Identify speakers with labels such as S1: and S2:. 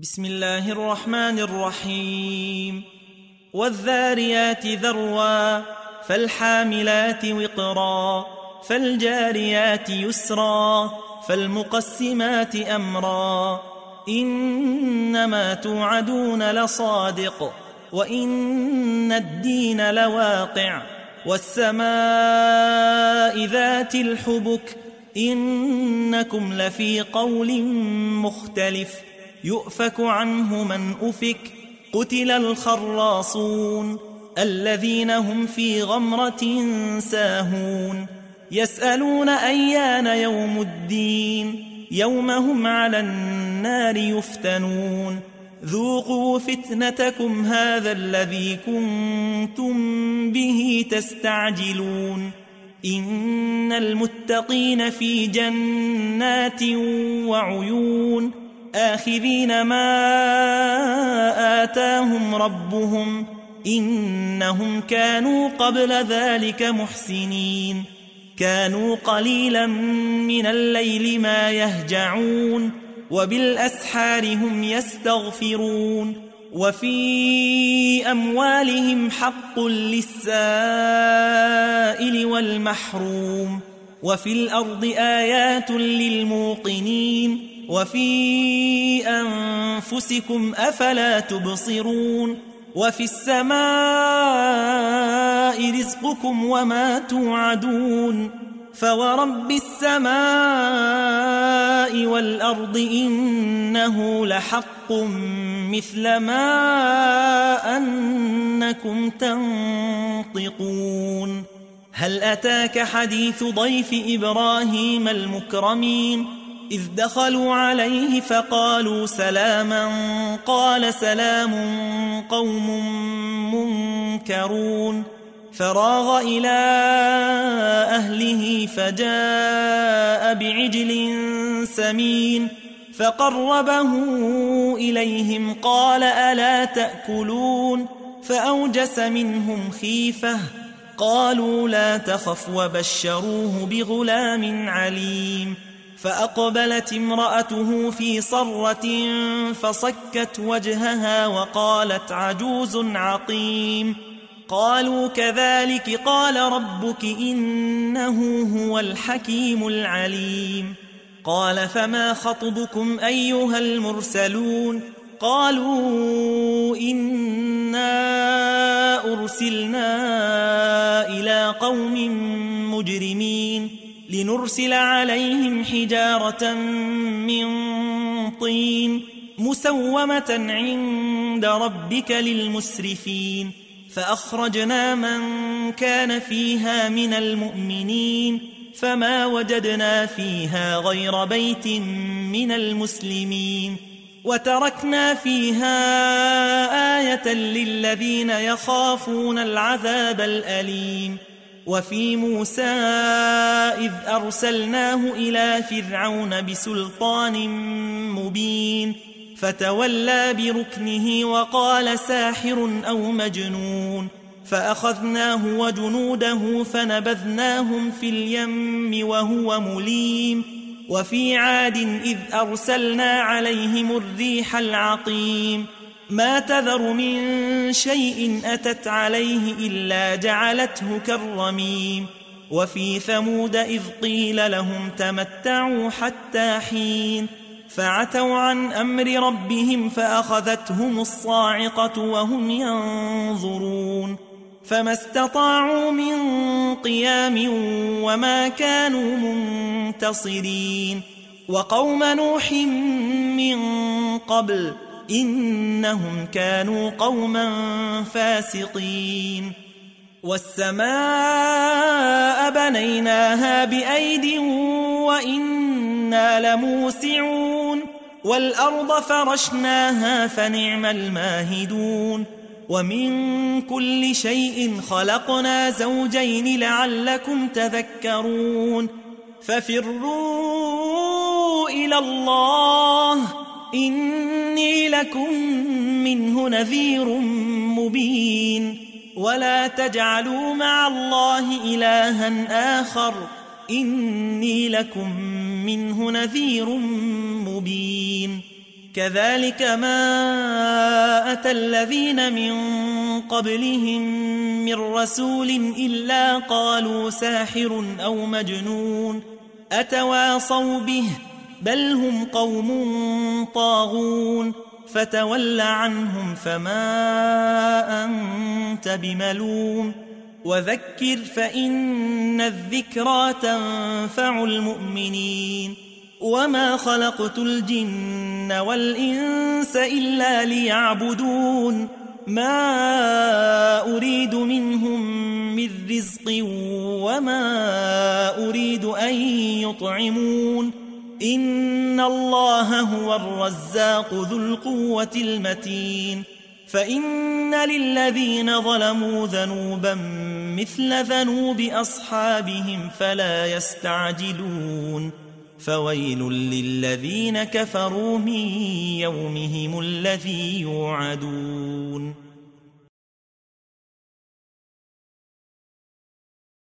S1: بسم الله الرحمن الرحيم. والذاريات ذروا فالحاملات وقرا فالجاريات يسرا فالمقسمات أمرا إنما توعدون لصادق وإن الدين لواقع والسماء ذات الحبك إنكم لفي قول مختلف يؤفك عنه من أفك قتل الخراصون الذين هم في غمرة ساهون يسألون أيان يوم الدين يوم هم على النار يفتنون ذوقوا فتنتكم هذا الذي كنتم به تستعجلون إن المتقين في جنات وعيون آخذين ما آتاهم ربهم إنهم كانوا قبل ذلك محسنين كانوا قليلا من الليل ما يهجعون وبالأسحار هم يستغفرون وفي أموالهم حق للسائل والمحروم وفي الأرض آيات للموقنين وفي أنفسكم أفلا تبصرون وفي السماء رزقكم وما توعدون فورب السماء والأرض إنه لحق مثل ما أنكم تنطقون هل أتاك حديث ضيف إبراهيم المكرمين إذ دخلوا عليه فقالوا سلاما قال سلام قوم منكرون فراغ إلى أهله فجاء بعجل سمين فقربه إليهم قال ألا تأكلون فأوجس منهم خيفة قالوا لا تخف وبشروه بغلام عليم فأقبلت امرأته في صرة فصكت وجهها وقالت عجوز عقيم قالوا كذلك قال ربك إنه هو الحكيم العليم قال فما خطبكم أيها المرسلون قالوا إنا أرسلنا إلى قوم مجرمين لنرسل عليهم حجارة من طين مسومة عند ربك للمسرفين فأخرجنا من كان فيها من المؤمنين فما وجدنا فيها غير بيت من المسلمين وتركنا فيها آية للذين يخافون العذاب الأليم وفي موسى إذ أرسلناه إلى فرعون بسلطان مبين فتولى بركنه وقال ساحر أو مجنون فأخذناه وجنوده فنبذناهم في اليم وهو مليم وفي عاد إذ أرسلنا عليهم الريح العقيم ما تذر من شيء أتت عليه إلا جعلته كالرميم وفي ثمود إذ قيل لهم تمتعوا حتى حين فعتوا عن أمر ربهم فأخذتهم الصاعقة وهم ينظرون فما استطاعوا من قيام وما كانوا منتصرين وقوم نوح من قبل إنهم كانوا قوما فاسقين والسماء بنيناها بأيد وإنا لموسعون والأرض فرشناها فنعم الماهدون ومن كل شيء خلقنا زوجين لعلكم تذكرون ففروا إلى الله إني لكم منه نذير مبين ولا تجعلوا مع الله إلها آخر إني لكم منه نذير مبين كذلك ما أتى الذين من قبلهم من رسول إلا قالوا ساحر أو مجنون أتواصوا به بل هم قوم طاغون فتول عنهم فما أنت بملوم وذكر فإن الذكرى تنفع المؤمنين وما خلقت الجن والإنس إلا ليعبدون ما أريد منهم من رزق وما أريد أن يطعمون إن الله هو الرزاق ذو القوة المتين فإن للذين ظلموا ذنوبا مثل ذنوب أصحابهم فلا يستعجلون فويل للذين كفروا من يومهم الذي يوعدون